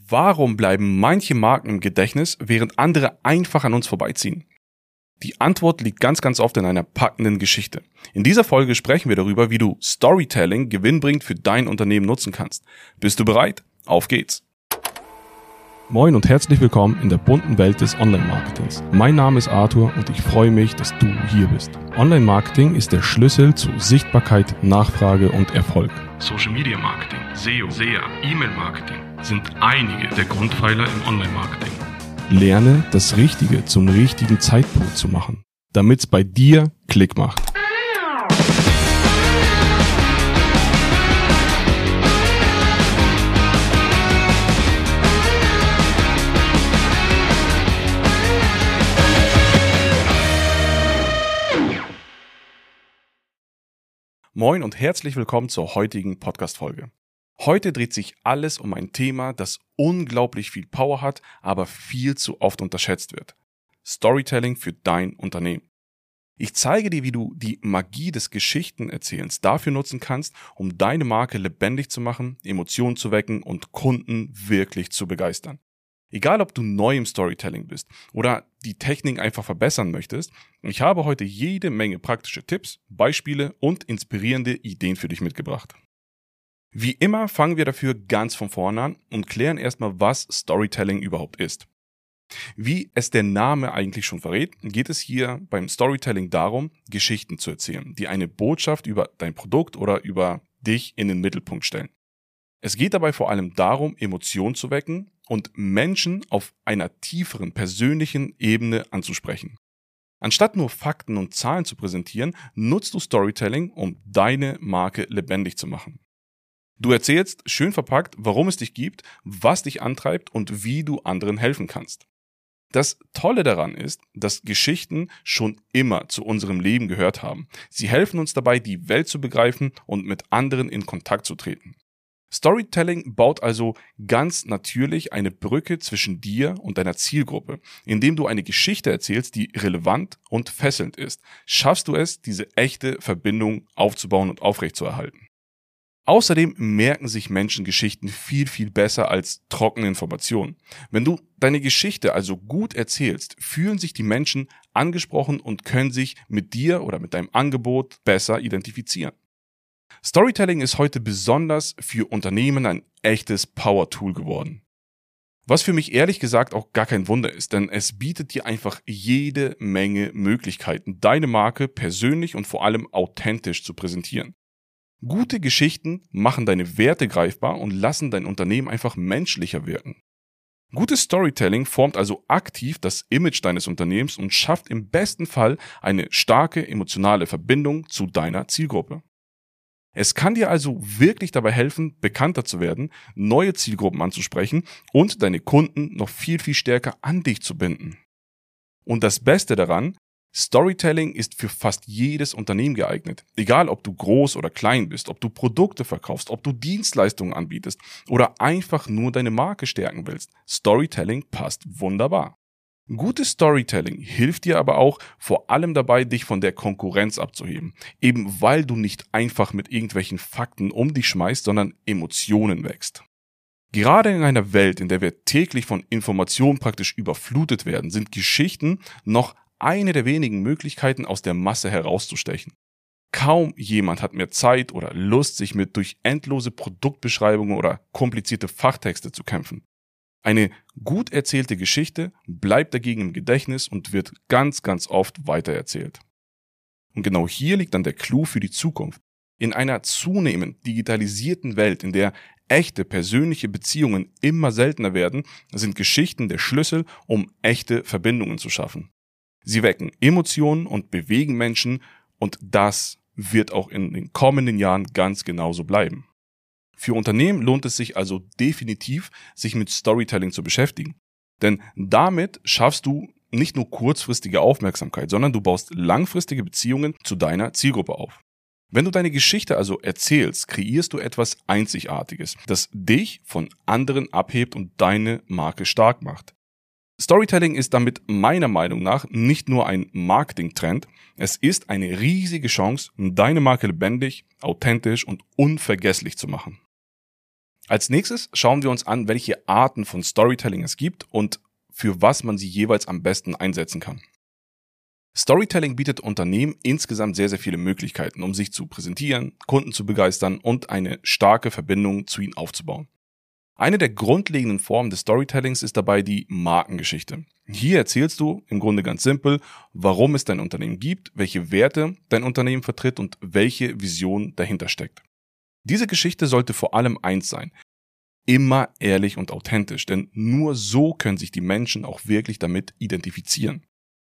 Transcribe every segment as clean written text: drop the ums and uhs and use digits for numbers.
Warum bleiben manche Marken im Gedächtnis, während andere einfach an uns vorbeiziehen? Die Antwort liegt ganz oft in einer packenden Geschichte. In dieser Folge sprechen wir darüber, wie du Storytelling gewinnbringend für dein Unternehmen nutzen kannst. Bist du bereit? Auf geht's! Moin und herzlich willkommen in der bunten Welt des Online-Marketings. Mein Name ist Arthur und ich freue mich, dass du hier bist. Online-Marketing ist der Schlüssel zu Sichtbarkeit, Nachfrage und Erfolg. Social-Media-Marketing, SEO, SEA, E-Mail-Marketing sind einige der Grundpfeiler im Online-Marketing. Lerne, das Richtige zum richtigen Zeitpunkt zu machen, damit es bei dir Klick macht. Moin und herzlich willkommen zur heutigen Podcast-Folge. Heute dreht sich alles um ein Thema, das unglaublich viel Power hat, aber viel zu oft unterschätzt wird. Storytelling für dein Unternehmen. Ich zeige dir, wie du die Magie des Geschichtenerzählens dafür nutzen kannst, um deine Marke lebendig zu machen, Emotionen zu wecken und Kunden wirklich zu begeistern. Egal, ob du neu im Storytelling bist oder die Technik einfach verbessern möchtest, ich habe heute jede Menge praktische Tipps, Beispiele und inspirierende Ideen für dich mitgebracht. Wie immer fangen wir dafür ganz von vorne an und klären erstmal, was Storytelling überhaupt ist. Wie es der Name eigentlich schon verrät, geht es hier beim Storytelling darum, Geschichten zu erzählen, die eine Botschaft über dein Produkt oder über dich in den Mittelpunkt stellen. Es geht dabei vor allem darum, Emotionen zu wecken und Menschen auf einer tieferen persönlichen Ebene anzusprechen. Anstatt nur Fakten und Zahlen zu präsentieren, nutzt du Storytelling, um deine Marke lebendig zu machen. Du erzählst, schön verpackt, warum es dich gibt, was dich antreibt und wie du anderen helfen kannst. Das Tolle daran ist, dass Geschichten schon immer zu unserem Leben gehört haben. Sie helfen uns dabei, die Welt zu begreifen und mit anderen in Kontakt zu treten. Storytelling baut also ganz natürlich eine Brücke zwischen dir und deiner Zielgruppe. Indem du eine Geschichte erzählst, die relevant und fesselnd ist, schaffst du es, diese echte Verbindung aufzubauen und aufrechtzuerhalten. Außerdem merken sich Menschen Geschichten viel besser als trockene Informationen. Wenn du deine Geschichte also gut erzählst, fühlen sich die Menschen angesprochen und können sich mit dir oder mit deinem Angebot besser identifizieren. Storytelling ist heute besonders für Unternehmen ein echtes Power-Tool geworden. Was für mich ehrlich gesagt auch gar kein Wunder ist, denn es bietet dir einfach jede Menge Möglichkeiten, deine Marke persönlich und vor allem authentisch zu präsentieren. Gute Geschichten machen deine Werte greifbar und lassen dein Unternehmen einfach menschlicher wirken. Gutes Storytelling formt also aktiv das Image deines Unternehmens und schafft im besten Fall eine starke emotionale Verbindung zu deiner Zielgruppe. Es kann dir also wirklich dabei helfen, bekannter zu werden, neue Zielgruppen anzusprechen und deine Kunden noch viel stärker an dich zu binden. Und das Beste daran, Storytelling ist für fast jedes Unternehmen geeignet. Egal, ob du groß oder klein bist, ob du Produkte verkaufst, ob du Dienstleistungen anbietest oder einfach nur deine Marke stärken willst. Storytelling passt wunderbar. Gutes Storytelling hilft dir aber auch vor allem dabei, dich von der Konkurrenz abzuheben. Eben weil du nicht einfach mit irgendwelchen Fakten um dich schmeißt, sondern Emotionen wächst. Gerade in einer Welt, in der wir täglich von Informationen praktisch überflutet werden, sind Geschichten noch eine der wenigen Möglichkeiten, aus der Masse herauszustechen. Kaum jemand hat mehr Zeit oder Lust, sich mit durch endlose Produktbeschreibungen oder komplizierte Fachtexte zu kämpfen. Eine gut erzählte Geschichte bleibt dagegen im Gedächtnis und wird ganz oft weitererzählt. Und genau hier liegt dann der Clou für die Zukunft. In einer zunehmend digitalisierten Welt, in der echte persönliche Beziehungen immer seltener werden, sind Geschichten der Schlüssel, um echte Verbindungen zu schaffen. Sie wecken Emotionen und bewegen Menschen und das wird auch in den kommenden Jahren ganz genauso bleiben. Für Unternehmen lohnt es sich also definitiv, sich mit Storytelling zu beschäftigen. Denn damit schaffst du nicht nur kurzfristige Aufmerksamkeit, sondern du baust langfristige Beziehungen zu deiner Zielgruppe auf. Wenn du deine Geschichte also erzählst, kreierst du etwas Einzigartiges, das dich von anderen abhebt und deine Marke stark macht. Storytelling ist damit meiner Meinung nach nicht nur ein Marketingtrend, es ist eine riesige Chance, deine Marke lebendig, authentisch und unvergesslich zu machen. Als nächstes schauen wir uns an, welche Arten von Storytelling es gibt und für was man sie jeweils am besten einsetzen kann. Storytelling bietet Unternehmen insgesamt sehr, sehr viele Möglichkeiten, um sich zu präsentieren, Kunden zu begeistern und eine starke Verbindung zu ihnen aufzubauen. Eine der grundlegenden Formen des Storytellings ist dabei die Markengeschichte. Hier erzählst du im Grunde ganz simpel, warum es dein Unternehmen gibt, welche Werte dein Unternehmen vertritt und welche Vision dahinter steckt. Diese Geschichte sollte vor allem eins sein: immer ehrlich und authentisch, denn nur so können sich die Menschen auch wirklich damit identifizieren.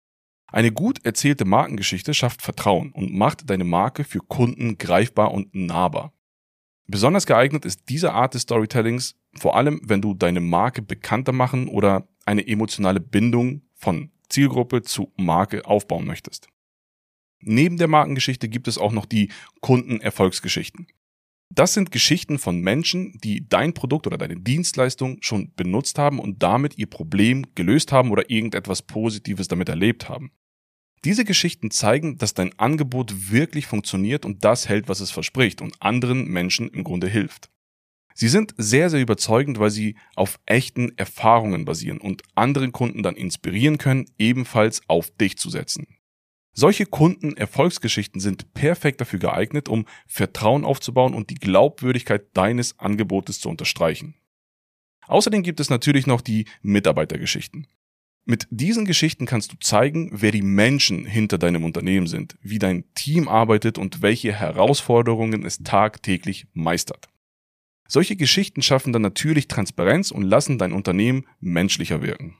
Eine gut erzählte Markengeschichte schafft Vertrauen und macht deine Marke für Kunden greifbar und nahbar. Besonders geeignet ist diese Art des Storytellings, vor allem wenn du deine Marke bekannter machen oder eine emotionale Bindung von Zielgruppe zu Marke aufbauen möchtest. Neben der Markengeschichte gibt es auch noch die Kundenerfolgsgeschichten. Das sind Geschichten von Menschen, die dein Produkt oder deine Dienstleistung schon benutzt haben und damit ihr Problem gelöst haben oder irgendetwas Positives damit erlebt haben. Diese Geschichten zeigen, dass dein Angebot wirklich funktioniert und das hält, was es verspricht und anderen Menschen im Grunde hilft. Sie sind sehr, sehr überzeugend, weil sie auf echten Erfahrungen basieren und anderen Kunden dann inspirieren können, ebenfalls auf dich zu setzen. Solche Kundenerfolgsgeschichten sind perfekt dafür geeignet, um Vertrauen aufzubauen und die Glaubwürdigkeit deines Angebotes zu unterstreichen. Außerdem gibt es natürlich noch die Mitarbeitergeschichten. Mit diesen Geschichten kannst du zeigen, wer die Menschen hinter deinem Unternehmen sind, wie dein Team arbeitet und welche Herausforderungen es tagtäglich meistert. Solche Geschichten schaffen dann natürlich Transparenz und lassen dein Unternehmen menschlicher wirken.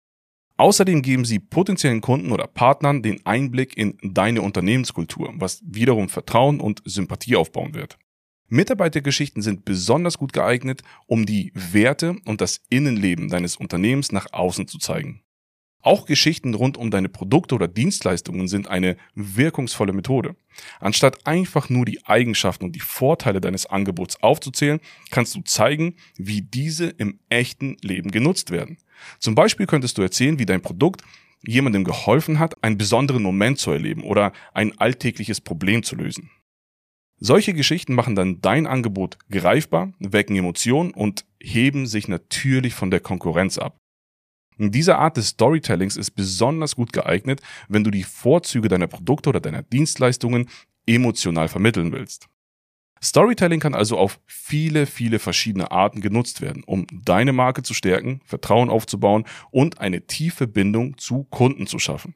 Außerdem geben sie potenziellen Kunden oder Partnern den Einblick in deine Unternehmenskultur, was wiederum Vertrauen und Sympathie aufbauen wird. Mitarbeitergeschichten sind besonders gut geeignet, um die Werte und das Innenleben deines Unternehmens nach außen zu zeigen. Auch Geschichten rund um deine Produkte oder Dienstleistungen sind eine wirkungsvolle Methode. Anstatt einfach nur die Eigenschaften und die Vorteile deines Angebots aufzuzählen, kannst du zeigen, wie diese im echten Leben genutzt werden. Zum Beispiel könntest du erzählen, wie dein Produkt jemandem geholfen hat, einen besonderen Moment zu erleben oder ein alltägliches Problem zu lösen. Solche Geschichten machen dann dein Angebot greifbar, wecken Emotionen und heben sich natürlich von der Konkurrenz ab. Diese Art des Storytellings ist besonders gut geeignet, wenn du die Vorzüge deiner Produkte oder deiner Dienstleistungen emotional vermitteln willst. Storytelling kann also auf viele, viele verschiedene Arten genutzt werden, um deine Marke zu stärken, Vertrauen aufzubauen und eine tiefe Bindung zu Kunden zu schaffen.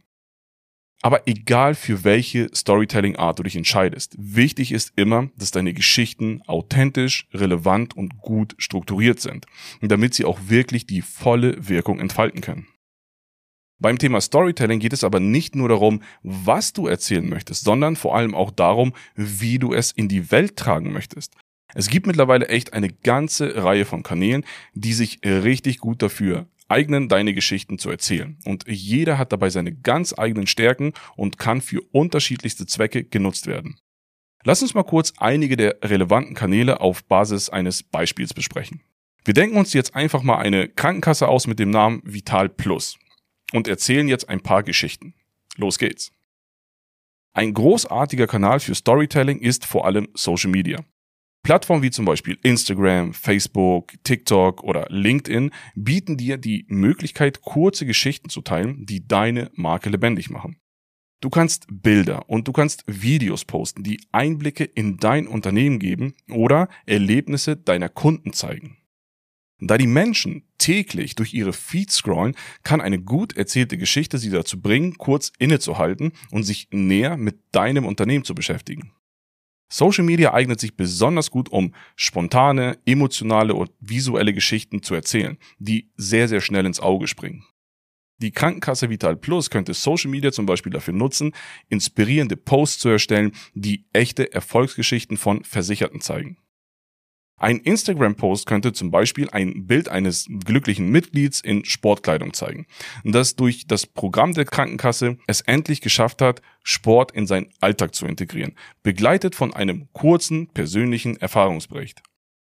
Aber egal für welche Storytelling-Art du dich entscheidest, wichtig ist immer, dass deine Geschichten authentisch, relevant und gut strukturiert sind, damit sie auch wirklich die volle Wirkung entfalten können. Beim Thema Storytelling geht es aber nicht nur darum, was du erzählen möchtest, sondern vor allem auch darum, wie du es in die Welt tragen möchtest. Es gibt mittlerweile echt eine ganze Reihe von Kanälen, die sich richtig gut dafür eignen, deine Geschichten zu erzählen. Und jeder hat dabei seine ganz eigenen Stärken und kann für unterschiedlichste Zwecke genutzt werden. Lass uns mal kurz einige der relevanten Kanäle auf Basis eines Beispiels besprechen. Wir denken uns jetzt einfach mal eine Krankenkasse aus mit dem Namen Vital Plus und erzählen jetzt ein paar Geschichten. Los geht's. Ein großartiger Kanal für Storytelling ist vor allem Social Media. Plattformen wie zum Beispiel Instagram, Facebook, TikTok oder LinkedIn bieten dir die Möglichkeit, kurze Geschichten zu teilen, die deine Marke lebendig machen. Du kannst Bilder und du kannst Videos posten, die Einblicke in dein Unternehmen geben oder Erlebnisse deiner Kunden zeigen. Da die Menschen täglich durch ihre Feeds scrollen, kann eine gut erzählte Geschichte sie dazu bringen, kurz innezuhalten und sich näher mit deinem Unternehmen zu beschäftigen. Social Media eignet sich besonders gut, um spontane, emotionale und visuelle Geschichten zu erzählen, die sehr, sehr schnell ins Auge springen. Die Krankenkasse Vital Plus könnte Social Media zum Beispiel dafür nutzen, inspirierende Posts zu erstellen, die echte Erfolgsgeschichten von Versicherten zeigen. Ein Instagram-Post könnte zum Beispiel ein Bild eines glücklichen Mitglieds in Sportkleidung zeigen, das durch das Programm der Krankenkasse es endlich geschafft hat, Sport in seinen Alltag zu integrieren, begleitet von einem kurzen, persönlichen Erfahrungsbericht.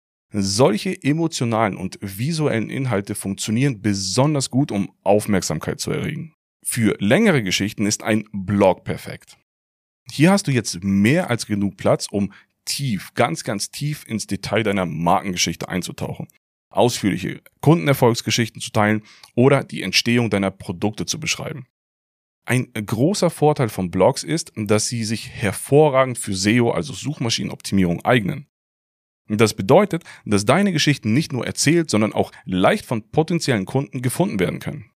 Solche emotionalen und visuellen Inhalte funktionieren besonders gut, um Aufmerksamkeit zu erregen. Für längere Geschichten ist ein Blog perfekt. Hier hast du jetzt mehr als genug Platz, um ganz tief ins Detail deiner Markengeschichte einzutauchen, ausführliche Kundenerfolgsgeschichten zu teilen oder die Entstehung deiner Produkte zu beschreiben. Ein großer Vorteil von Blogs ist, dass sie sich hervorragend für SEO, also Suchmaschinenoptimierung, eignen. Das bedeutet, dass deine Geschichten nicht nur erzählt, sondern auch leicht von potenziellen Kunden gefunden werden können.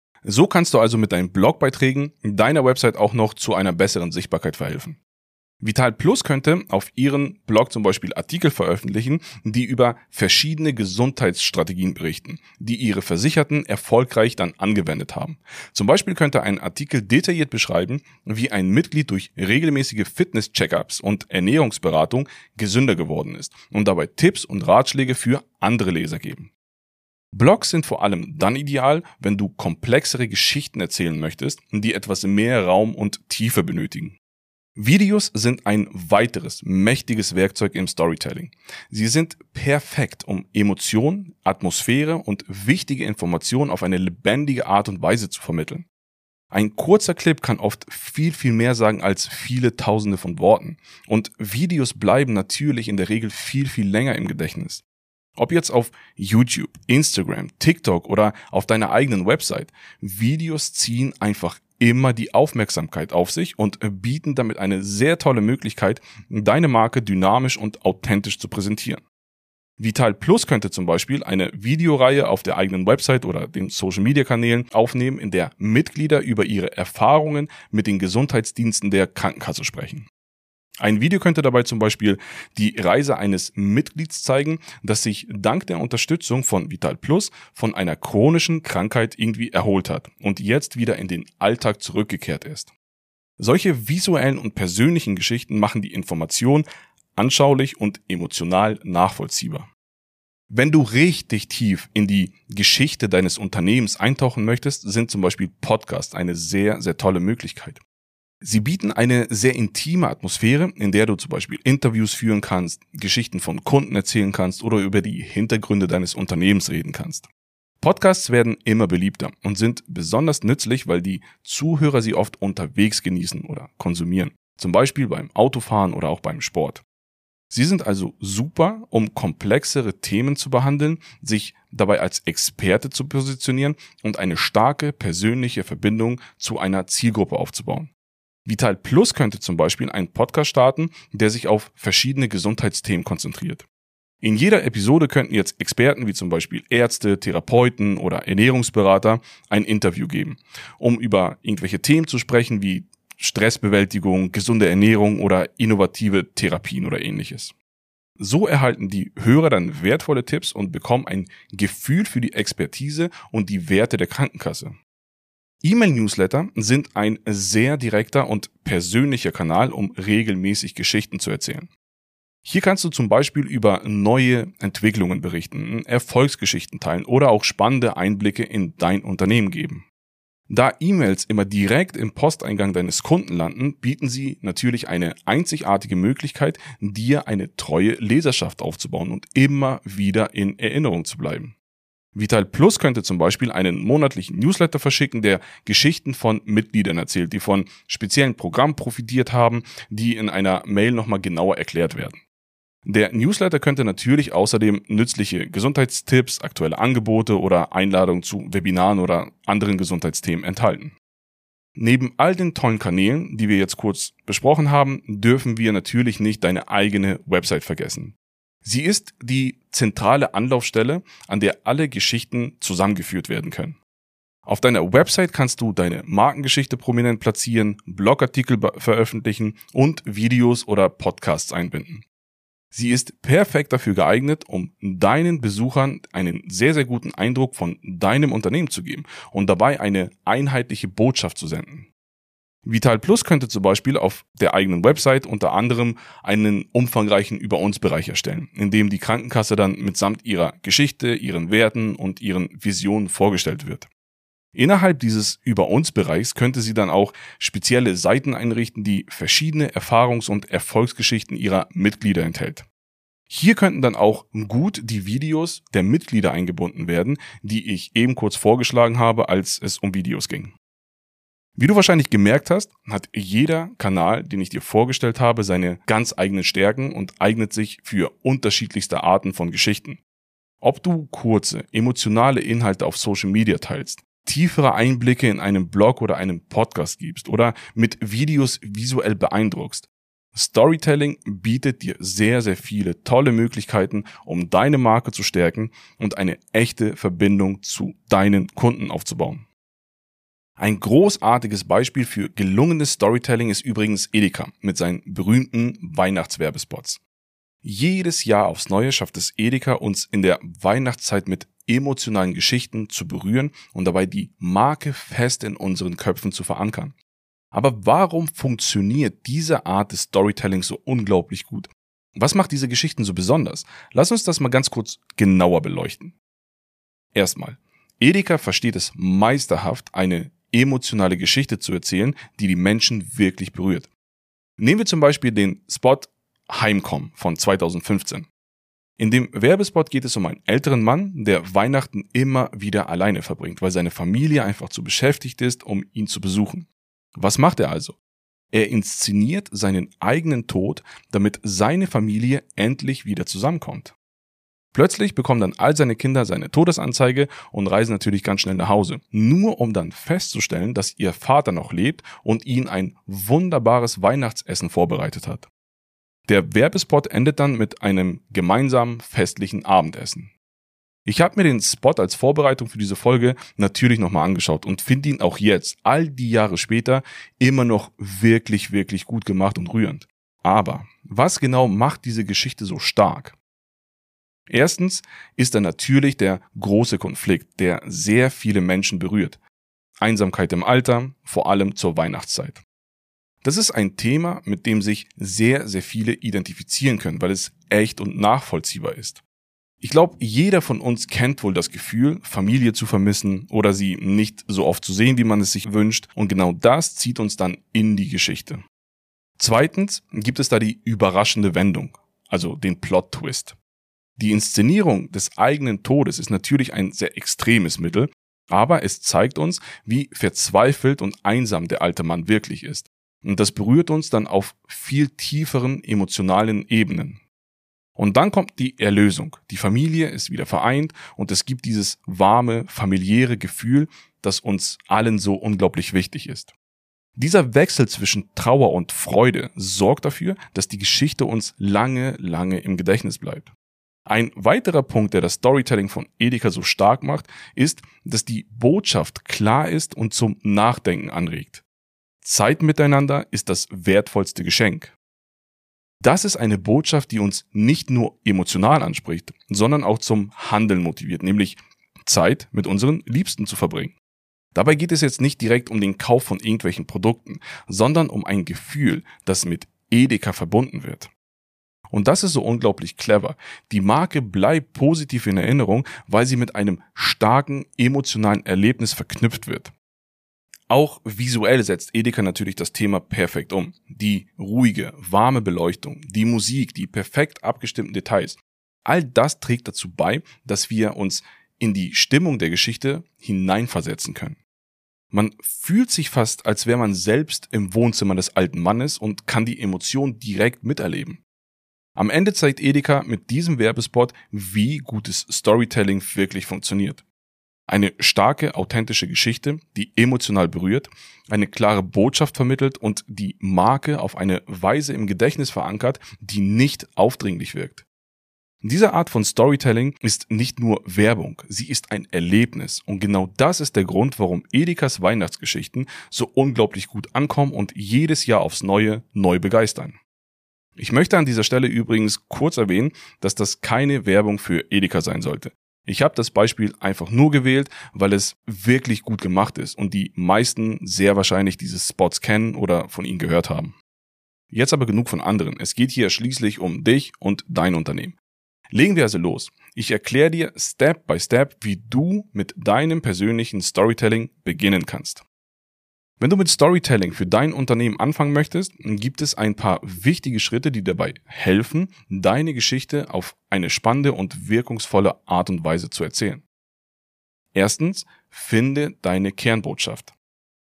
So kannst du also mit deinen Blogbeiträgen deiner Website auch noch zu einer besseren Sichtbarkeit verhelfen. Vital Plus könnte auf ihren Blog zum Beispiel Artikel veröffentlichen, die über verschiedene Gesundheitsstrategien berichten, die ihre Versicherten erfolgreich dann angewendet haben. Zum Beispiel könnte ein Artikel detailliert beschreiben, wie ein Mitglied durch regelmäßige Fitness-Checkups und Ernährungsberatung gesünder geworden ist und dabei Tipps und Ratschläge für andere Leser geben. Blogs sind vor allem dann ideal, wenn du komplexere Geschichten erzählen möchtest, die etwas mehr Raum und Tiefe benötigen. Videos sind ein weiteres mächtiges Werkzeug im Storytelling. Sie sind perfekt, um Emotionen, Atmosphäre und wichtige Informationen auf eine lebendige Art und Weise zu vermitteln. Ein kurzer Clip kann oft viel mehr sagen als viele Tausende von Worten. Und Videos bleiben natürlich in der Regel viel länger im Gedächtnis. Ob jetzt auf YouTube, Instagram, TikTok oder auf deiner eigenen Website, Videos ziehen einfach immer die Aufmerksamkeit auf sich und bieten damit eine sehr tolle Möglichkeit, deine Marke dynamisch und authentisch zu präsentieren. Vital Plus könnte zum Beispiel eine Videoreihe auf der eigenen Website oder den Social-Media-Kanälen aufnehmen, in der Mitglieder über ihre Erfahrungen mit den Gesundheitsdiensten der Krankenkasse sprechen. Ein Video könnte dabei zum Beispiel die Reise eines Mitglieds zeigen, das sich dank der Unterstützung von Vital Plus von einer chronischen Krankheit irgendwie erholt hat und jetzt wieder in den Alltag zurückgekehrt ist. Solche visuellen und persönlichen Geschichten machen die Information anschaulich und emotional nachvollziehbar. Wenn du richtig tief in die Geschichte deines Unternehmens eintauchen möchtest, sind zum Beispiel Podcasts eine sehr tolle Möglichkeit. Sie bieten eine sehr intime Atmosphäre, in der du zum Beispiel Interviews führen kannst, Geschichten von Kunden erzählen kannst oder über die Hintergründe deines Unternehmens reden kannst. Podcasts werden immer beliebter und sind besonders nützlich, weil die Zuhörer sie oft unterwegs genießen oder konsumieren, zum Beispiel beim Autofahren oder auch beim Sport. Sie sind also super, um komplexere Themen zu behandeln, sich dabei als Experte zu positionieren und eine starke persönliche Verbindung zu einer Zielgruppe aufzubauen. Vital Plus könnte zum Beispiel einen Podcast starten, der sich auf verschiedene Gesundheitsthemen konzentriert. In jeder Episode könnten jetzt Experten wie zum Beispiel Ärzte, Therapeuten oder Ernährungsberater ein Interview geben, um über irgendwelche Themen zu sprechen wie Stressbewältigung, gesunde Ernährung oder innovative Therapien oder ähnliches. So erhalten die Hörer dann wertvolle Tipps und bekommen ein Gefühl für die Expertise und die Werte der Krankenkasse. E-Mail-Newsletter sind ein sehr direkter und persönlicher Kanal, um regelmäßig Geschichten zu erzählen. Hier kannst du zum Beispiel über neue Entwicklungen berichten, Erfolgsgeschichten teilen oder auch spannende Einblicke in dein Unternehmen geben. Da E-Mails immer direkt im Posteingang deines Kunden landen, bieten sie natürlich eine einzigartige Möglichkeit, dir eine treue Leserschaft aufzubauen und immer wieder in Erinnerung zu bleiben. Vital Plus könnte zum Beispiel einen monatlichen Newsletter verschicken, der Geschichten von Mitgliedern erzählt, die von speziellen Programmen profitiert haben, die in einer Mail nochmal genauer erklärt werden. Der Newsletter könnte natürlich außerdem nützliche Gesundheitstipps, aktuelle Angebote oder Einladungen zu Webinaren oder anderen Gesundheitsthemen enthalten. Neben all den tollen Kanälen, die wir jetzt kurz besprochen haben, dürfen wir natürlich nicht deine eigene Website vergessen. Sie ist die zentrale Anlaufstelle, an der alle Geschichten zusammengeführt werden können. Auf deiner Website kannst du deine Markengeschichte prominent platzieren, Blogartikel veröffentlichen und Videos oder Podcasts einbinden. Sie ist perfekt dafür geeignet, um deinen Besuchern einen sehr guten Eindruck von deinem Unternehmen zu geben und dabei eine einheitliche Botschaft zu senden. Vital Plus könnte zum Beispiel auf der eigenen Website unter anderem einen umfangreichen Über-uns-Bereich erstellen, in dem die Krankenkasse dann mitsamt ihrer Geschichte, ihren Werten und ihren Visionen vorgestellt wird. Innerhalb dieses Über-uns-Bereichs könnte sie dann auch spezielle Seiten einrichten, die verschiedene Erfahrungs- und Erfolgsgeschichten ihrer Mitglieder enthält. Hier könnten dann auch gut die Videos der Mitglieder eingebunden werden, die ich eben kurz vorgeschlagen habe, als es um Videos ging. Wie du wahrscheinlich gemerkt hast, hat jeder Kanal, den ich dir vorgestellt habe, seine ganz eigenen Stärken und eignet sich für unterschiedlichste Arten von Geschichten. Ob du kurze, emotionale Inhalte auf Social Media teilst, tiefere Einblicke in einem Blog oder einem Podcast gibst oder mit Videos visuell beeindruckst. Storytelling bietet dir sehr, sehr viele tolle Möglichkeiten, um deine Marke zu stärken und eine echte Verbindung zu deinen Kunden aufzubauen. Ein großartiges Beispiel für gelungenes Storytelling ist übrigens Edeka mit seinen berühmten Weihnachtswerbespots. Jedes Jahr aufs Neue schafft es Edeka, uns in der Weihnachtszeit mit emotionalen Geschichten zu berühren und dabei die Marke fest in unseren Köpfen zu verankern. Aber warum funktioniert diese Art des Storytellings so unglaublich gut? Was macht diese Geschichten so besonders? Lass uns das mal ganz kurz genauer beleuchten. Erstmal, Edeka versteht es meisterhaft, eine emotionale Geschichte zu erzählen, die die Menschen wirklich berührt. Nehmen wir zum Beispiel den Spot Heimkommen von 2015. In dem Werbespot geht es um einen älteren Mann, der Weihnachten immer wieder alleine verbringt, weil seine Familie einfach zu beschäftigt ist, um ihn zu besuchen. Was macht er also? Er inszeniert seinen eigenen Tod, damit seine Familie endlich wieder zusammenkommt. Plötzlich bekommen dann all seine Kinder seine Todesanzeige und reisen natürlich ganz schnell nach Hause, nur um dann festzustellen, dass ihr Vater noch lebt und ihnen ein wunderbares Weihnachtsessen vorbereitet hat. Der Werbespot endet dann mit einem gemeinsamen festlichen Abendessen. Ich habe mir den Spot als Vorbereitung für diese Folge natürlich nochmal angeschaut und finde ihn auch jetzt, all die Jahre später, immer noch wirklich, wirklich gut gemacht und rührend. Aber was genau macht diese Geschichte so stark? Erstens ist da natürlich der große Konflikt, der sehr viele Menschen berührt. Einsamkeit im Alter, vor allem zur Weihnachtszeit. Das ist ein Thema, mit dem sich sehr, sehr viele identifizieren können, weil es echt und nachvollziehbar ist. Ich glaube, jeder von uns kennt wohl das Gefühl, Familie zu vermissen oder sie nicht so oft zu sehen, wie man es sich wünscht, und genau das zieht uns dann in die Geschichte. Zweitens gibt es da die überraschende Wendung, also den Plot-Twist. Die Inszenierung des eigenen Todes ist natürlich ein sehr extremes Mittel, aber es zeigt uns, wie verzweifelt und einsam der alte Mann wirklich ist. Und das berührt uns dann auf viel tieferen emotionalen Ebenen. Und dann kommt die Erlösung. Die Familie ist wieder vereint und es gibt dieses warme, familiäre Gefühl, das uns allen so unglaublich wichtig ist. Dieser Wechsel zwischen Trauer und Freude sorgt dafür, dass die Geschichte uns lange, lange im Gedächtnis bleibt. Ein weiterer Punkt, der das Storytelling von Edeka so stark macht, ist, dass die Botschaft klar ist und zum Nachdenken anregt. Zeit miteinander ist das wertvollste Geschenk. Das ist eine Botschaft, die uns nicht nur emotional anspricht, sondern auch zum Handeln motiviert, nämlich Zeit mit unseren Liebsten zu verbringen. Dabei geht es jetzt nicht direkt um den Kauf von irgendwelchen Produkten, sondern um ein Gefühl, das mit Edeka verbunden wird. Und das ist so unglaublich clever. Die Marke bleibt positiv in Erinnerung, weil sie mit einem starken emotionalen Erlebnis verknüpft wird. Auch visuell setzt Edeka natürlich das Thema perfekt um. Die ruhige, warme Beleuchtung, die Musik, die perfekt abgestimmten Details. All das trägt dazu bei, dass wir uns in die Stimmung der Geschichte hineinversetzen können. Man fühlt sich fast, als wäre man selbst im Wohnzimmer des alten Mannes und kann die Emotion direkt miterleben. Am Ende zeigt Edeka mit diesem Werbespot, wie gutes Storytelling wirklich funktioniert. Eine starke, authentische Geschichte, die emotional berührt, eine klare Botschaft vermittelt und die Marke auf eine Weise im Gedächtnis verankert, die nicht aufdringlich wirkt. Diese Art von Storytelling ist nicht nur Werbung, sie ist ein Erlebnis. Und genau das ist der Grund, warum Edekas Weihnachtsgeschichten so unglaublich gut ankommen und jedes Jahr aufs Neue neu begeistern. Ich möchte an dieser Stelle übrigens kurz erwähnen, dass das keine Werbung für Edeka sein sollte. Ich habe das Beispiel einfach nur gewählt, weil es wirklich gut gemacht ist und die meisten sehr wahrscheinlich diese Spots kennen oder von ihnen gehört haben. Jetzt aber genug von anderen. Es geht hier schließlich um dich und dein Unternehmen. Legen wir also los. Ich erkläre dir Step by Step, wie du mit deinem persönlichen Storytelling beginnen kannst. Wenn du mit Storytelling für dein Unternehmen anfangen möchtest, gibt es ein paar wichtige Schritte, die dabei helfen, deine Geschichte auf eine spannende und wirkungsvolle Art und Weise zu erzählen. Erstens, finde deine Kernbotschaft.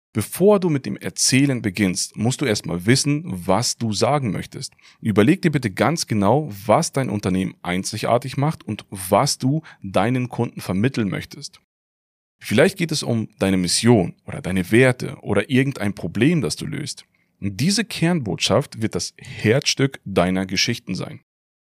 Bevor du mit dem Erzählen beginnst, musst du erstmal wissen, was du sagen möchtest. Überleg dir bitte ganz genau, was dein Unternehmen einzigartig macht und was du deinen Kunden vermitteln möchtest. Vielleicht geht es um deine Mission oder deine Werte oder irgendein Problem, das du löst. Und diese Kernbotschaft wird das Herzstück deiner Geschichten sein.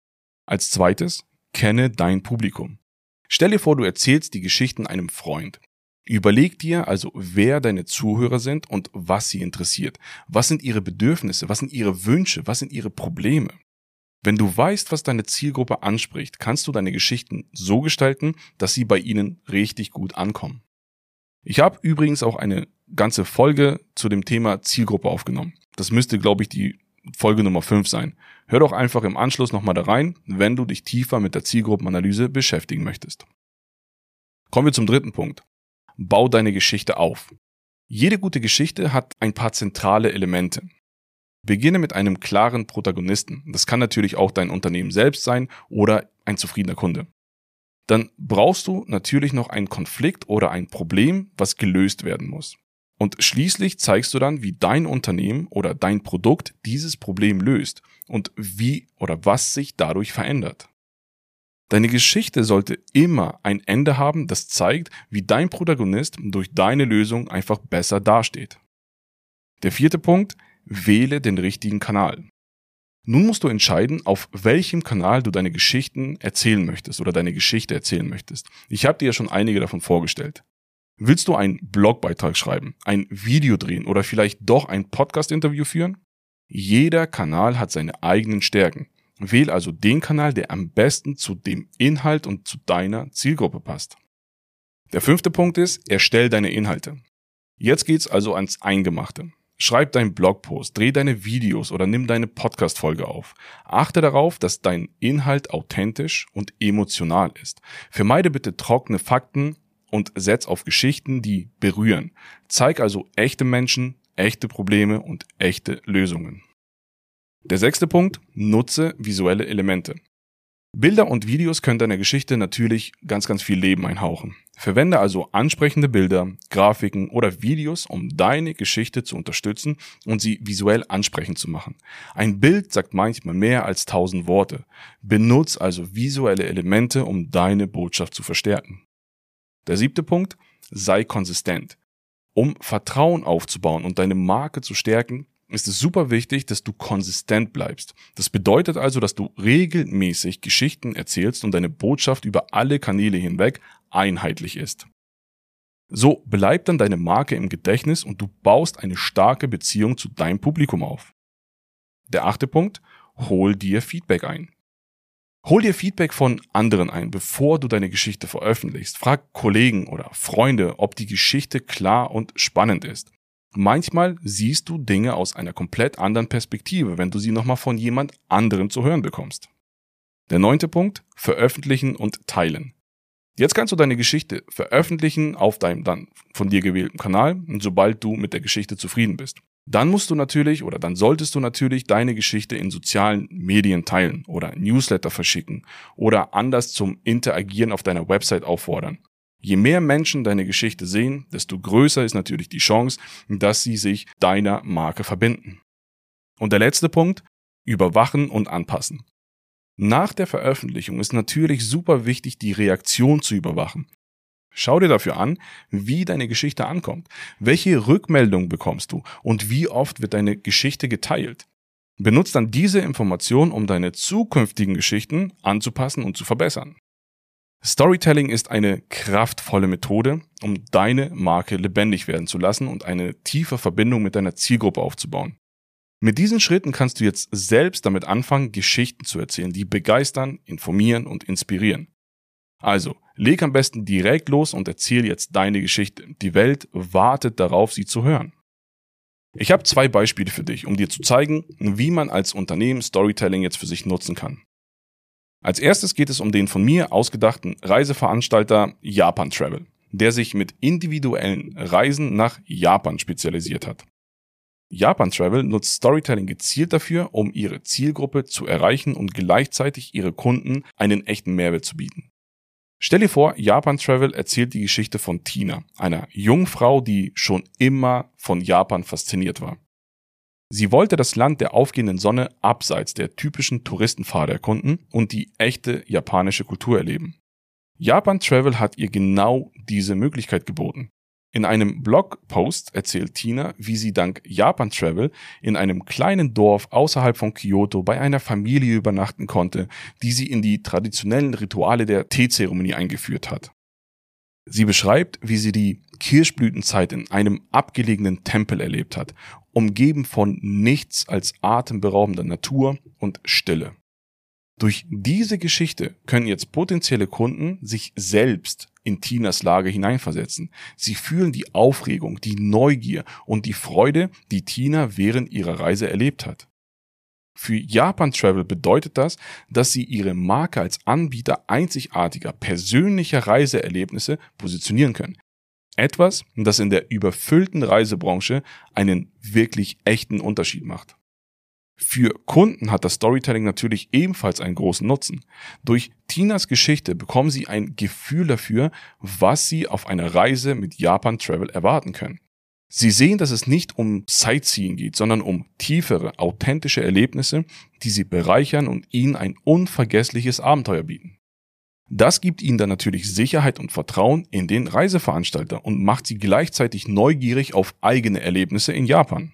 Als zweites, kenne dein Publikum. Stell dir vor, du erzählst die Geschichten einem Freund. Überleg dir also, wer deine Zuhörer sind und was sie interessiert. Was sind ihre Bedürfnisse? Was sind ihre Wünsche? Was sind ihre Probleme? Wenn du weißt, was deine Zielgruppe anspricht, kannst du deine Geschichten so gestalten, dass sie bei ihnen richtig gut ankommen. Ich habe übrigens auch eine ganze Folge zu dem Thema Zielgruppe aufgenommen. Das müsste, glaube ich, die Folge Nummer 5 sein. Hör doch einfach im Anschluss nochmal da rein, wenn du dich tiefer mit der Zielgruppenanalyse beschäftigen möchtest. Kommen wir zum dritten Punkt. Bau deine Geschichte auf. Jede gute Geschichte hat ein paar zentrale Elemente. Beginne mit einem klaren Protagonisten. Das kann natürlich auch dein Unternehmen selbst sein oder ein zufriedener Kunde. Dann brauchst du natürlich noch einen Konflikt oder ein Problem, was gelöst werden muss. Und schließlich zeigst du dann, wie dein Unternehmen oder dein Produkt dieses Problem löst und wie oder was sich dadurch verändert. Deine Geschichte sollte immer ein Ende haben, das zeigt, wie dein Protagonist durch deine Lösung einfach besser dasteht. Der vierte Punkt, wähle den richtigen Kanal. Nun musst du entscheiden, auf welchem Kanal du deine Geschichten erzählen möchtest oder deine Geschichte erzählen möchtest. Ich habe dir ja schon einige davon vorgestellt. Willst du einen Blogbeitrag schreiben, ein Video drehen oder vielleicht doch ein Podcast-Interview führen? Jeder Kanal hat seine eigenen Stärken. Wähl also den Kanal, der am besten zu dem Inhalt und zu deiner Zielgruppe passt. Der fünfte Punkt ist, erstell deine Inhalte. Jetzt geht's also ans Eingemachte. Schreib deinen Blogpost, dreh deine Videos oder nimm deine Podcast-Folge auf. Achte darauf, dass dein Inhalt authentisch und emotional ist. Vermeide bitte trockene Fakten und setz auf Geschichten, die berühren. Zeig also echte Menschen, echte Probleme und echte Lösungen. Der sechste Punkt, nutze visuelle Elemente. Bilder und Videos können deiner Geschichte natürlich ganz viel Leben einhauchen. Verwende also ansprechende Bilder, Grafiken oder Videos, um deine Geschichte zu unterstützen und sie visuell ansprechend zu machen. Ein Bild sagt manchmal mehr als 1000 Worte. Benutz also visuelle Elemente, um deine Botschaft zu verstärken. Der siebte Punkt, sei konsistent. Um Vertrauen aufzubauen und deine Marke zu stärken, ist es super wichtig, dass du konsistent bleibst. Das bedeutet also, dass du regelmäßig Geschichten erzählst und deine Botschaft über alle Kanäle hinweg einheitlich ist. So bleibt dann deine Marke im Gedächtnis und du baust eine starke Beziehung zu deinem Publikum auf. Der achte Punkt, hol dir Feedback ein. Hol dir Feedback von anderen ein, bevor du deine Geschichte veröffentlichst. Frag Kollegen oder Freunde, ob die Geschichte klar und spannend ist. Manchmal siehst du Dinge aus einer komplett anderen Perspektive, wenn du sie nochmal von jemand anderem zu hören bekommst. Der neunte Punkt, veröffentlichen und teilen. Jetzt kannst du deine Geschichte veröffentlichen auf deinem dann von dir gewählten Kanal, sobald du mit der Geschichte zufrieden bist. Dann solltest du natürlich deine Geschichte in sozialen Medien teilen oder Newsletter verschicken oder anders zum Interagieren auf deiner Website auffordern. Je mehr Menschen deine Geschichte sehen, desto größer ist natürlich die Chance, dass sie sich deiner Marke verbinden. Und der letzte Punkt, überwachen und anpassen. Nach der Veröffentlichung ist natürlich super wichtig, die Reaktion zu überwachen. Schau dir dafür an, wie deine Geschichte ankommt. Welche Rückmeldung bekommst du und wie oft wird deine Geschichte geteilt? Benutz dann diese Information, um deine zukünftigen Geschichten anzupassen und zu verbessern. Storytelling ist eine kraftvolle Methode, um deine Marke lebendig werden zu lassen und eine tiefe Verbindung mit deiner Zielgruppe aufzubauen. Mit diesen Schritten kannst du jetzt selbst damit anfangen, Geschichten zu erzählen, die begeistern, informieren und inspirieren. Also, leg am besten direkt los und erzähl jetzt deine Geschichte. Die Welt wartet darauf, sie zu hören. Ich habe 2 Beispiele für dich, um dir zu zeigen, wie man als Unternehmen Storytelling jetzt für sich nutzen kann. Als erstes geht es um den von mir ausgedachten Reiseveranstalter Japan Travel, der sich mit individuellen Reisen nach Japan spezialisiert hat. Japan Travel nutzt Storytelling gezielt dafür, um ihre Zielgruppe zu erreichen und gleichzeitig ihre Kunden einen echten Mehrwert zu bieten. Stell dir vor, Japan Travel erzählt die Geschichte von Tina, einer jungen Frau, die schon immer von Japan fasziniert war. Sie wollte das Land der aufgehenden Sonne abseits der typischen Touristenpfade erkunden und die echte japanische Kultur erleben. Japan Travel hat ihr genau diese Möglichkeit geboten. In einem Blogpost erzählt Tina, wie sie dank Japan Travel in einem kleinen Dorf außerhalb von Kyoto bei einer Familie übernachten konnte, die sie in die traditionellen Rituale der Teezeremonie eingeführt hat. Sie beschreibt, wie sie die Kirschblütenzeit in einem abgelegenen Tempel erlebt hat, umgeben von nichts als atemberaubender Natur und Stille. Durch diese Geschichte können jetzt potenzielle Kunden sich selbst in Tinas Lage hineinversetzen. Sie fühlen die Aufregung, die Neugier und die Freude, die Tina während ihrer Reise erlebt hat. Für Japan Travel bedeutet das, dass sie ihre Marke als Anbieter einzigartiger, persönlicher Reiseerlebnisse positionieren können. Etwas, das in der überfüllten Reisebranche einen wirklich echten Unterschied macht. Für Kunden hat das Storytelling natürlich ebenfalls einen großen Nutzen. Durch Tinas Geschichte bekommen sie ein Gefühl dafür, was sie auf einer Reise mit Japan Travel erwarten können. Sie sehen, dass es nicht um Sightseeing geht, sondern um tiefere, authentische Erlebnisse, die sie bereichern und ihnen ein unvergessliches Abenteuer bieten. Das gibt ihnen dann natürlich Sicherheit und Vertrauen in den Reiseveranstalter und macht sie gleichzeitig neugierig auf eigene Erlebnisse in Japan.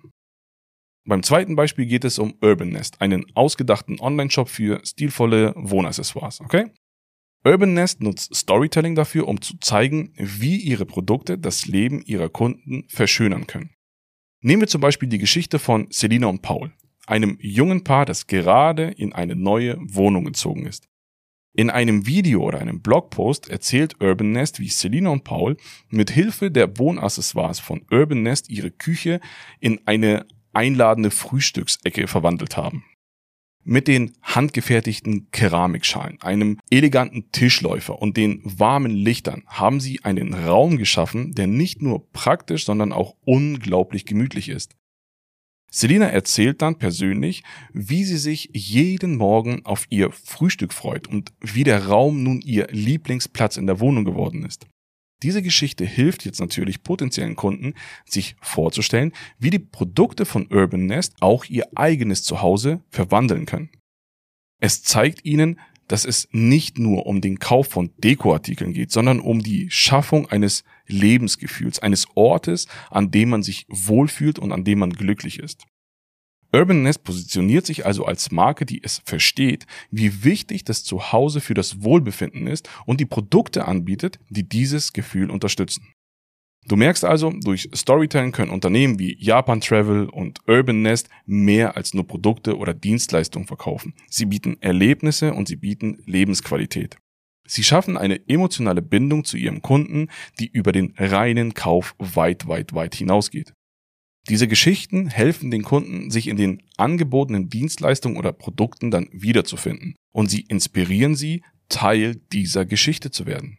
Beim zweiten Beispiel geht es um Urban Nest, einen ausgedachten Online-Shop für stilvolle Wohnaccessoires, okay? Urban Nest nutzt Storytelling dafür, um zu zeigen, wie ihre Produkte das Leben ihrer Kunden verschönern können. Nehmen wir zum Beispiel die Geschichte von Selina und Paul, einem jungen Paar, das gerade in eine neue Wohnung gezogen ist. In einem Video oder einem Blogpost erzählt Urban Nest, wie Selina und Paul mit Hilfe der Wohnaccessoires von Urban Nest ihre Küche in eine einladende Frühstücksecke verwandelt haben. Mit den handgefertigten Keramikschalen, einem eleganten Tischläufer und den warmen Lichtern haben sie einen Raum geschaffen, der nicht nur praktisch, sondern auch unglaublich gemütlich ist. Selina erzählt dann persönlich, wie sie sich jeden Morgen auf ihr Frühstück freut und wie der Raum nun ihr Lieblingsplatz in der Wohnung geworden ist. Diese Geschichte hilft jetzt natürlich potenziellen Kunden, sich vorzustellen, wie die Produkte von Urban Nest auch ihr eigenes Zuhause verwandeln können. Es zeigt ihnen, dass es nicht nur um den Kauf von Dekoartikeln geht, sondern um die Schaffung eines Lebensgefühls, eines Ortes, an dem man sich wohlfühlt und an dem man glücklich ist. Urban Nest positioniert sich also als Marke, die es versteht, wie wichtig das Zuhause für das Wohlbefinden ist und die Produkte anbietet, die dieses Gefühl unterstützen. Du merkst also, durch Storytelling können Unternehmen wie Japan Travel und Urban Nest mehr als nur Produkte oder Dienstleistungen verkaufen. Sie bieten Erlebnisse und sie bieten Lebensqualität. Sie schaffen eine emotionale Bindung zu ihrem Kunden, die über den reinen Kauf weit hinausgeht. Diese Geschichten helfen den Kunden, sich in den angebotenen Dienstleistungen oder Produkten dann wiederzufinden und sie inspirieren sie, Teil dieser Geschichte zu werden.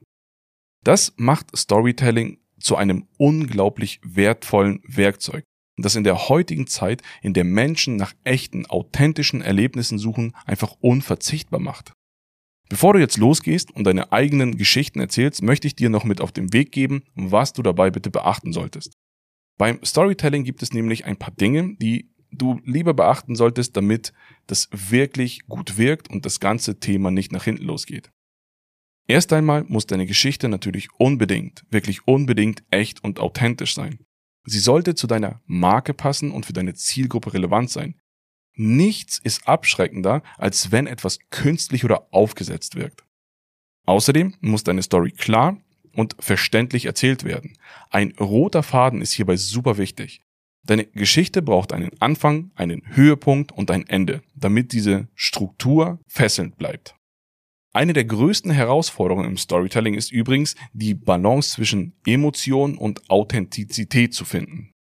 Das macht Storytelling zu einem unglaublich wertvollen Werkzeug, das in der heutigen Zeit, in der Menschen nach echten, authentischen Erlebnissen suchen, einfach unverzichtbar macht. Bevor du jetzt losgehst und deine eigenen Geschichten erzählst, möchte ich dir noch mit auf den Weg geben, was du dabei bitte beachten solltest. Beim Storytelling gibt es nämlich ein paar Dinge, die du lieber beachten solltest, damit das wirklich gut wirkt und das ganze Thema nicht nach hinten losgeht. Erst einmal muss deine Geschichte natürlich wirklich unbedingt echt und authentisch sein. Sie sollte zu deiner Marke passen und für deine Zielgruppe relevant sein. Nichts ist abschreckender, als wenn etwas künstlich oder aufgesetzt wirkt. Außerdem muss deine Story klar und verständlich erzählt werden. Ein roter Faden ist hierbei super wichtig. Deine Geschichte braucht einen Anfang, einen Höhepunkt und ein Ende, damit diese Struktur fesselnd bleibt. Eine der größten Herausforderungen im Storytelling ist übrigens, die Balance zwischen Emotion und Authentizität zu finden.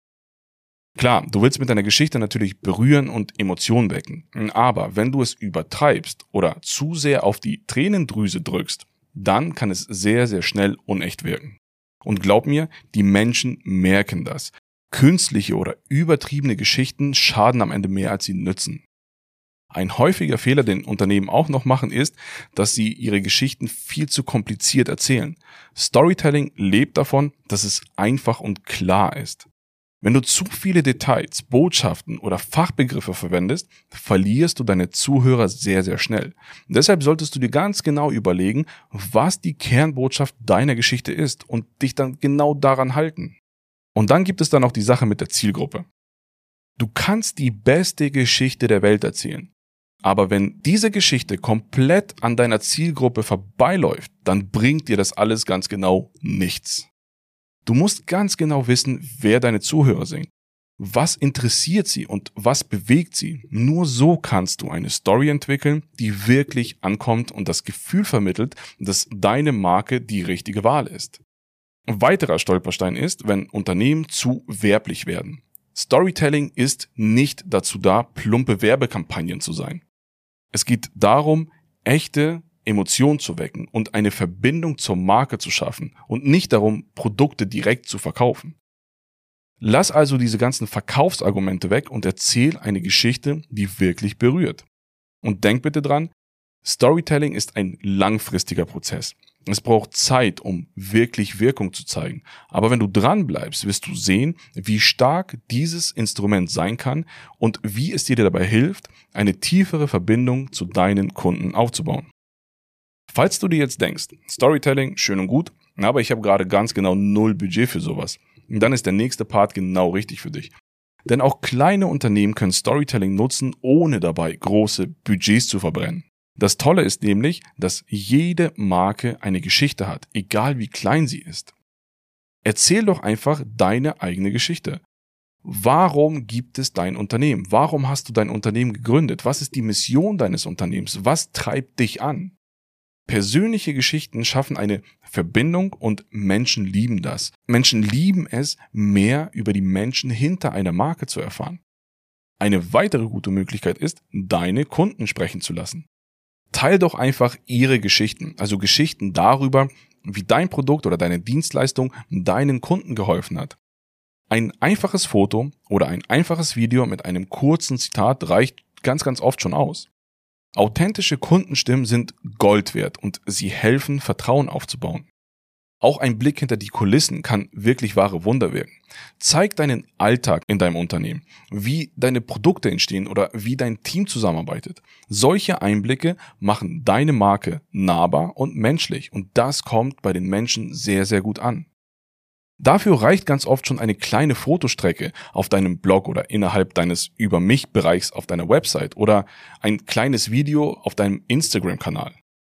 Klar, du willst mit deiner Geschichte natürlich berühren und Emotionen wecken, aber wenn du es übertreibst oder zu sehr auf die Tränendrüse drückst, dann kann es sehr schnell unecht wirken. Und glaub mir, die Menschen merken das. Künstliche oder übertriebene Geschichten schaden am Ende mehr, als sie nützen. Ein häufiger Fehler, den Unternehmen auch noch machen, ist, dass sie ihre Geschichten viel zu kompliziert erzählen. Storytelling lebt davon, dass es einfach und klar ist. Wenn du zu viele Details, Botschaften oder Fachbegriffe verwendest, verlierst du deine Zuhörer sehr, sehr schnell. Und deshalb solltest du dir ganz genau überlegen, was die Kernbotschaft deiner Geschichte ist und dich dann genau daran halten. Und dann gibt es dann auch die Sache mit der Zielgruppe. Du kannst die beste Geschichte der Welt erzählen. Aber wenn diese Geschichte komplett an deiner Zielgruppe vorbeiläuft, dann bringt dir das alles ganz genau nichts. Du musst ganz genau wissen, wer deine Zuhörer sind. Was interessiert sie und was bewegt sie? Nur so kannst du eine Story entwickeln, die wirklich ankommt und das Gefühl vermittelt, dass deine Marke die richtige Wahl ist. Ein weiterer Stolperstein ist, wenn Unternehmen zu werblich werden. Storytelling ist nicht dazu da, plumpe Werbekampagnen zu sein. Es geht darum, echte Emotionen zu wecken und eine Verbindung zur Marke zu schaffen und nicht darum, Produkte direkt zu verkaufen. Lass also diese ganzen Verkaufsargumente weg und erzähl eine Geschichte, die wirklich berührt. Und denk bitte dran, Storytelling ist ein langfristiger Prozess. Es braucht Zeit, um wirklich Wirkung zu zeigen. Aber wenn du dran bleibst, wirst du sehen, wie stark dieses Instrument sein kann und wie es dir dabei hilft, eine tiefere Verbindung zu deinen Kunden aufzubauen. Falls du dir jetzt denkst, Storytelling, schön und gut, aber ich habe gerade ganz genau 0 Budget für sowas, dann ist der nächste Part genau richtig für dich. Denn auch kleine Unternehmen können Storytelling nutzen, ohne dabei große Budgets zu verbrennen. Das Tolle ist nämlich, dass jede Marke eine Geschichte hat, egal wie klein sie ist. Erzähl doch einfach deine eigene Geschichte. Warum gibt es dein Unternehmen? Warum hast du dein Unternehmen gegründet? Was ist die Mission deines Unternehmens? Was treibt dich an? Persönliche Geschichten schaffen eine Verbindung und Menschen lieben das. Menschen lieben es, mehr über die Menschen hinter einer Marke zu erfahren. Eine weitere gute Möglichkeit ist, deine Kunden sprechen zu lassen. Teil doch einfach ihre Geschichten, also Geschichten darüber, wie dein Produkt oder deine Dienstleistung deinen Kunden geholfen hat. Ein einfaches Foto oder ein einfaches Video mit einem kurzen Zitat reicht ganz, ganz oft schon aus. Authentische Kundenstimmen sind Gold wert und sie helfen, Vertrauen aufzubauen. Auch ein Blick hinter die Kulissen kann wirklich wahre Wunder wirken. Zeig deinen Alltag in deinem Unternehmen, wie deine Produkte entstehen oder wie dein Team zusammenarbeitet. Solche Einblicke machen deine Marke nahbar und menschlich und das kommt bei den Menschen sehr, sehr gut an. Dafür reicht ganz oft schon eine kleine Fotostrecke auf deinem Blog oder innerhalb deines Über-mich-Bereichs auf deiner Website oder ein kleines Video auf deinem Instagram-Kanal.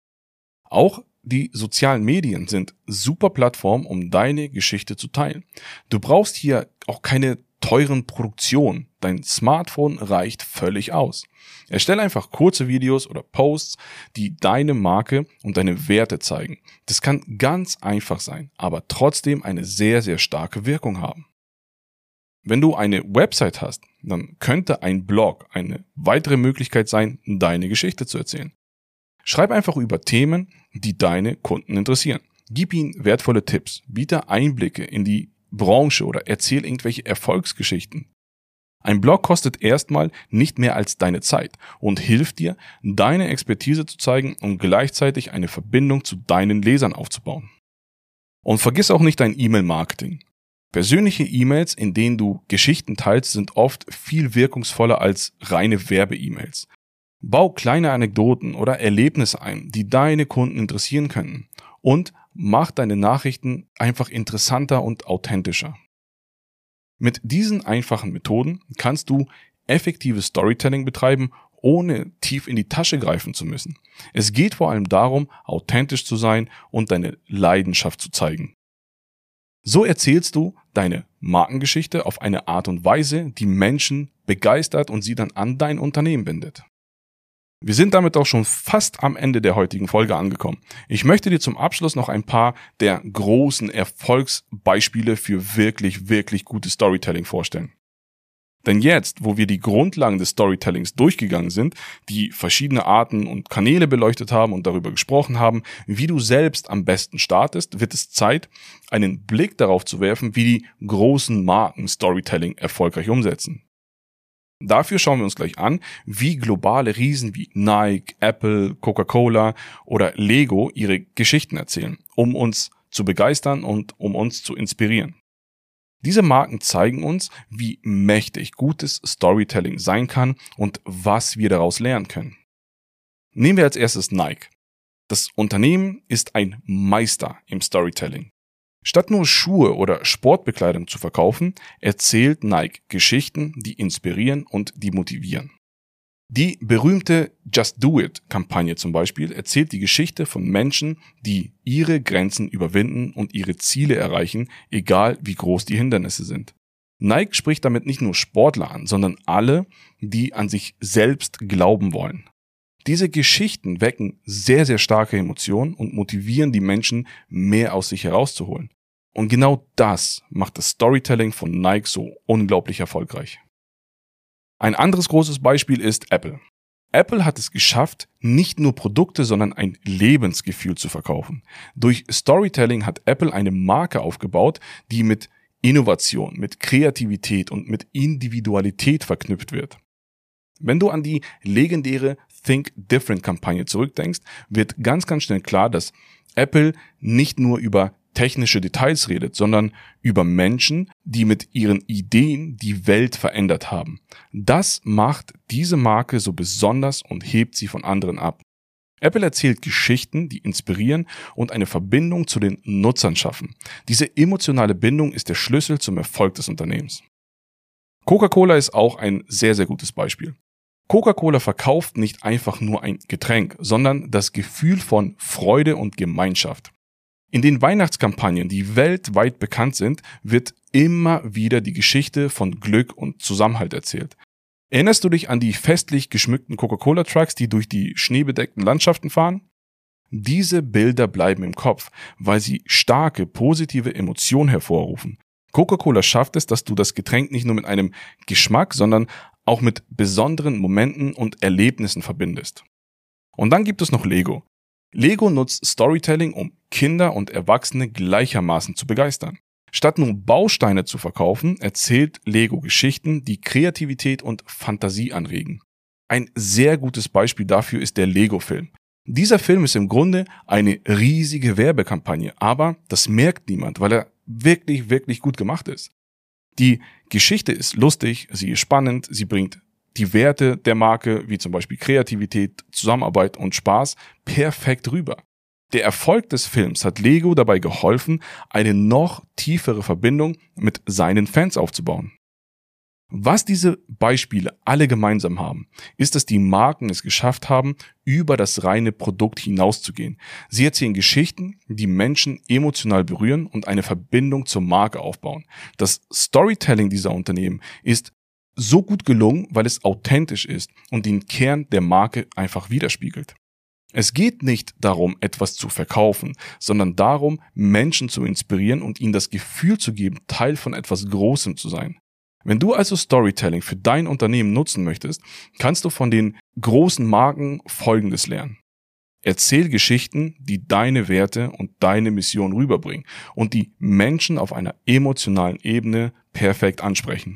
Auch die sozialen Medien sind super Plattformen, um deine Geschichte zu teilen. Du brauchst hier auch keine teuren Produktionen. Dein Smartphone reicht völlig aus. Erstelle einfach kurze Videos oder Posts, die deine Marke und deine Werte zeigen. Das kann ganz einfach sein, aber trotzdem eine sehr, sehr starke Wirkung haben. Wenn du eine Website hast, dann könnte ein Blog eine weitere Möglichkeit sein, deine Geschichte zu erzählen. Schreib einfach über Themen, die deine Kunden interessieren. Gib ihnen wertvolle Tipps, biete Einblicke in die Branche oder erzähl irgendwelche Erfolgsgeschichten. Ein Blog kostet erstmal nicht mehr als deine Zeit und hilft dir, deine Expertise zu zeigen und gleichzeitig eine Verbindung zu deinen Lesern aufzubauen. Und vergiss auch nicht dein E-Mail-Marketing. Persönliche E-Mails, in denen du Geschichten teilst, sind oft viel wirkungsvoller als reine Werbe-E-Mails. Bau kleine Anekdoten oder Erlebnisse ein, die deine Kunden interessieren können und mach deine Nachrichten einfach interessanter und authentischer. Mit diesen einfachen Methoden kannst du effektives Storytelling betreiben, ohne tief in die Tasche greifen zu müssen. Es geht vor allem darum, authentisch zu sein und deine Leidenschaft zu zeigen. So erzählst du deine Markengeschichte auf eine Art und Weise, die Menschen begeistert und sie dann an dein Unternehmen bindet. Wir sind damit auch schon fast am Ende der heutigen Folge angekommen. Ich möchte dir zum Abschluss noch ein paar der großen Erfolgsbeispiele für wirklich, wirklich gutes Storytelling vorstellen. Denn jetzt, wo wir die Grundlagen des Storytellings durchgegangen sind, die verschiedene Arten und Kanäle beleuchtet haben und darüber gesprochen haben, wie du selbst am besten startest, wird es Zeit, einen Blick darauf zu werfen, wie die großen Marken Storytelling erfolgreich umsetzen. Dafür schauen wir uns gleich an, wie globale Riesen wie Nike, Apple, Coca-Cola oder Lego ihre Geschichten erzählen, um uns zu begeistern und um uns zu inspirieren. Diese Marken zeigen uns, wie mächtig gutes Storytelling sein kann und was wir daraus lernen können. Nehmen wir als erstes Nike. Das Unternehmen ist ein Meister im Storytelling. Statt nur Schuhe oder Sportbekleidung zu verkaufen, erzählt Nike Geschichten, die inspirieren und die motivieren. Die berühmte Just Do It-Kampagne zum Beispiel erzählt die Geschichte von Menschen, die ihre Grenzen überwinden und ihre Ziele erreichen, egal wie groß die Hindernisse sind. Nike spricht damit nicht nur Sportler an, sondern alle, die an sich selbst glauben wollen. Diese Geschichten wecken sehr, sehr starke Emotionen und motivieren die Menschen, mehr aus sich herauszuholen. Und genau das macht das Storytelling von Nike so unglaublich erfolgreich. Ein anderes großes Beispiel ist Apple. Apple hat es geschafft, nicht nur Produkte, sondern ein Lebensgefühl zu verkaufen. Durch Storytelling hat Apple eine Marke aufgebaut, die mit Innovation, mit Kreativität und mit Individualität verknüpft wird. Wenn du an die legendäre Think Different-Kampagne zurückdenkst, wird ganz, ganz schnell klar, dass Apple nicht nur über technische Details redet, sondern über Menschen, die mit ihren Ideen die Welt verändert haben. Das macht diese Marke so besonders und hebt sie von anderen ab. Apple erzählt Geschichten, die inspirieren und eine Verbindung zu den Nutzern schaffen. Diese emotionale Bindung ist der Schlüssel zum Erfolg des Unternehmens. Coca-Cola ist auch ein sehr, sehr gutes Beispiel. Coca-Cola verkauft nicht einfach nur ein Getränk, sondern das Gefühl von Freude und Gemeinschaft. In den Weihnachtskampagnen, die weltweit bekannt sind, wird immer wieder die Geschichte von Glück und Zusammenhalt erzählt. Erinnerst du dich an die festlich geschmückten Coca-Cola-Trucks, die durch die schneebedeckten Landschaften fahren? Diese Bilder bleiben im Kopf, weil sie starke, positive Emotionen hervorrufen. Coca-Cola schafft es, dass du das Getränk nicht nur mit einem Geschmack, sondern auch mit besonderen Momenten und Erlebnissen verbindest. Und dann gibt es noch Lego. Lego nutzt Storytelling, um Kinder und Erwachsene gleichermaßen zu begeistern. Statt nur Bausteine zu verkaufen, erzählt Lego Geschichten, die Kreativität und Fantasie anregen. Ein sehr gutes Beispiel dafür ist der Lego-Film. Dieser Film ist im Grunde eine riesige Werbekampagne, aber das merkt niemand, weil er wirklich, wirklich gut gemacht ist. Die Geschichte ist lustig, sie ist spannend, sie bringt die Werte der Marke, wie zum Beispiel Kreativität, Zusammenarbeit und Spaß, perfekt rüber. Der Erfolg des Films hat Lego dabei geholfen, eine noch tiefere Verbindung mit seinen Fans aufzubauen. Was diese Beispiele alle gemeinsam haben, ist, dass die Marken es geschafft haben, über das reine Produkt hinauszugehen. Sie erzählen Geschichten, die Menschen emotional berühren und eine Verbindung zur Marke aufbauen. Das Storytelling dieser Unternehmen ist so gut gelungen, weil es authentisch ist und den Kern der Marke einfach widerspiegelt. Es geht nicht darum, etwas zu verkaufen, sondern darum, Menschen zu inspirieren und ihnen das Gefühl zu geben, Teil von etwas Großem zu sein. Wenn du also Storytelling für dein Unternehmen nutzen möchtest, kannst du von den großen Marken Folgendes lernen. Erzähl Geschichten, die deine Werte und deine Mission rüberbringen und die Menschen auf einer emotionalen Ebene perfekt ansprechen.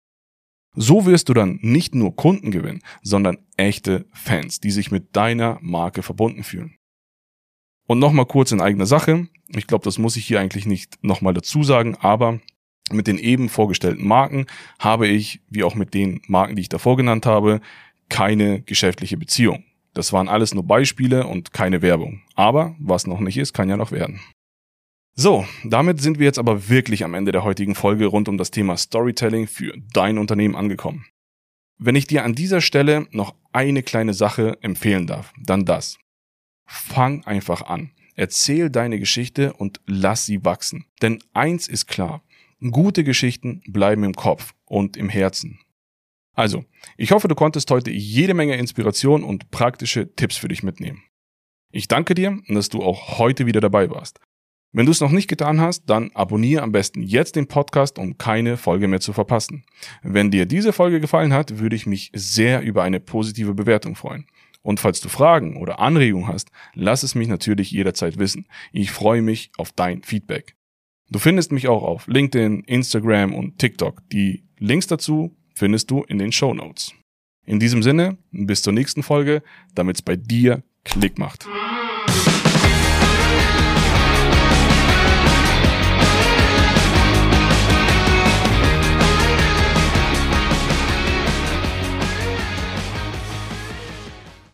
So wirst du dann nicht nur Kunden gewinnen, sondern echte Fans, die sich mit deiner Marke verbunden fühlen. Und nochmal kurz in eigener Sache, ich glaube, das muss ich hier eigentlich nicht nochmal dazu sagen, aber mit den eben vorgestellten Marken habe ich, wie auch mit den Marken, die ich davor genannt habe, keine geschäftliche Beziehung. Das waren alles nur Beispiele und keine Werbung. Aber was noch nicht ist, kann ja noch werden. So, damit sind wir jetzt aber wirklich am Ende der heutigen Folge rund um das Thema Storytelling für dein Unternehmen angekommen. Wenn ich dir an dieser Stelle noch eine kleine Sache empfehlen darf, dann das. Fang einfach an. Erzähl deine Geschichte und lass sie wachsen. Denn eins ist klar, gute Geschichten bleiben im Kopf und im Herzen. Also, ich hoffe, du konntest heute jede Menge Inspiration und praktische Tipps für dich mitnehmen. Ich danke dir, dass du auch heute wieder dabei warst. Wenn du es noch nicht getan hast, dann abonniere am besten jetzt den Podcast, um keine Folge mehr zu verpassen. Wenn dir diese Folge gefallen hat, würde ich mich sehr über eine positive Bewertung freuen. Und falls du Fragen oder Anregungen hast, lass es mich natürlich jederzeit wissen. Ich freue mich auf dein Feedback. Du findest mich auch auf LinkedIn, Instagram und TikTok. Die Links dazu findest du in den Shownotes. In diesem Sinne, bis zur nächsten Folge, damit's bei dir Klick macht.